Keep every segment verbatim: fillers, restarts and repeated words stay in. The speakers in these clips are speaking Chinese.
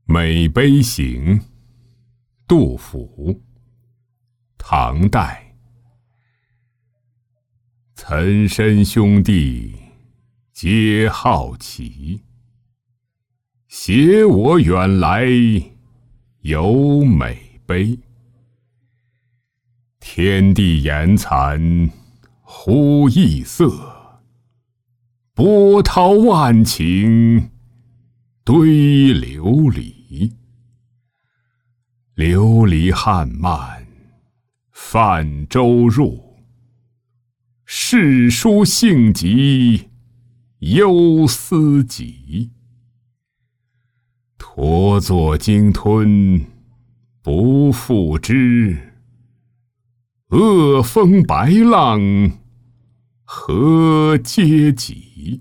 美碑行，杜甫，唐代。岑参兄弟皆好奇，携我远来有美碑。天地言残忽异色，波涛万顷堆流离。流离汉漫泛舟入，世书性急忧思己。驼作鲸吞不复支，恶风白浪何嗟及。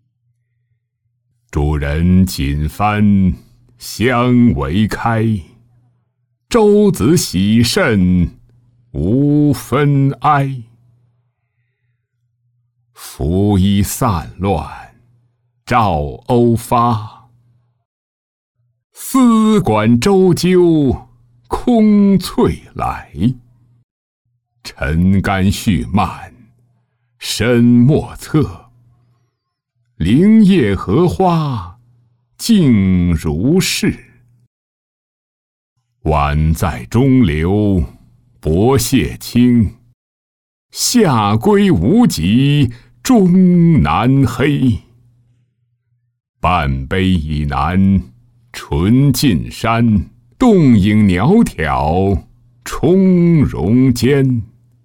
主人锦帆相为开，舟子喜甚无分哀。拂衣散乱照鸥发，丝管舟鸠空翠来。沉甘续漫深莫测，灵叶荷花静如是。宛在中流薄屑轻，下归无极终南黑。半杯以南纯净山，洞影袅迢充绒间。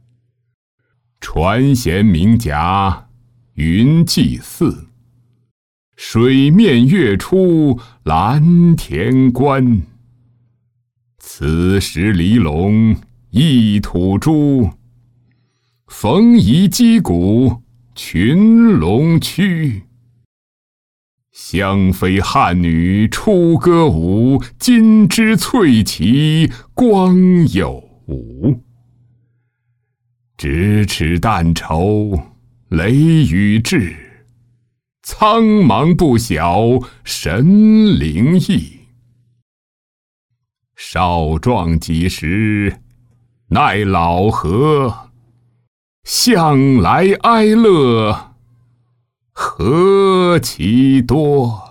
传弦鸣夹云际寺，水面月出蓝田关。此时离龙一吐珠，逢夷击鼓群龙驱。香妃汉女出歌舞，金枝翠旗光有无。咫尺但愁雷雨至，苍茫不晓神灵异。少壮几时奈老何，向来哀乐何其多。